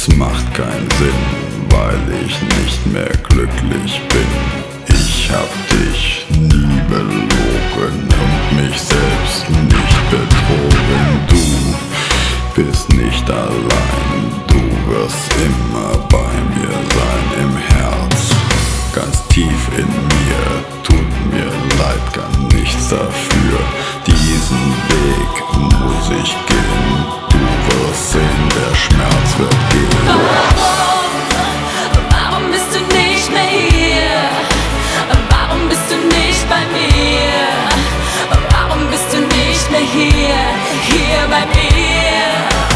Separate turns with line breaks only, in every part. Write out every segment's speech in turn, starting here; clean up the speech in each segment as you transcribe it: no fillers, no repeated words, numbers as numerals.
Es macht keinen Sinn, weil ich nicht mehr glücklich bin. Ich hab dich nie belogen und mich selbst nicht betrogen. Du bist nicht allein, du wirst immer bei mir sein im Herz. Ganz tief in mir, tut mir leid, kann nichts dafür. Diesen Weg muss ich gehen, du wirst sehen, der Schmerz wird gehen.
Warum bist du nicht mehr hier? Warum bist du nicht bei mir? Warum bist du nicht mehr hier bei mir?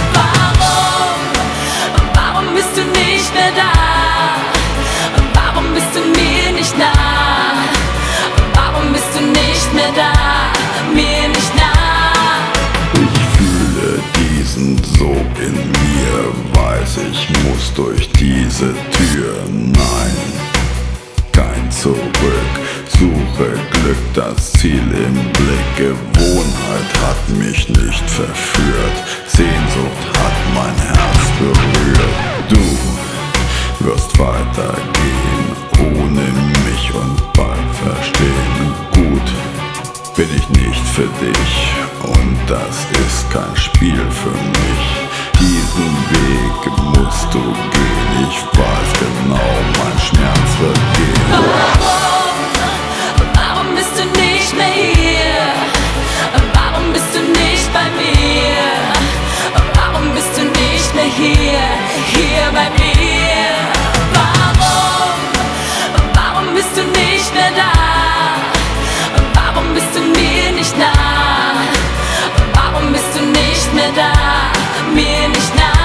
Warum bist du nicht mehr da? Warum bist du mir nicht nah? Warum bist du nicht mehr da? Mir nicht nah.
Ich fühle diesen Sog in mir, weiß ich muss durch diese Tür. Nein, kein Zurück, suche Glück, das Ziel im Blick. Gewohnheit hat mich nicht verführt, Sehnsucht hat mein Herz berührt. Du wirst weitergehen ohne mich und bald verstehen. Gut, bin ich nicht für dich und das ist kein Spiel für mich. Diesen Weg musst du gehen, ich weiß genau, mein Schmerz wird gehen.
Warum bist du nicht mehr hier? Warum bist du nicht bei mir? Warum bist du nicht mehr hier bei mir? Warum bist du nicht mehr da? Warum bist du mir nicht nah? Warum bist du nicht mehr da? Mir nicht nah.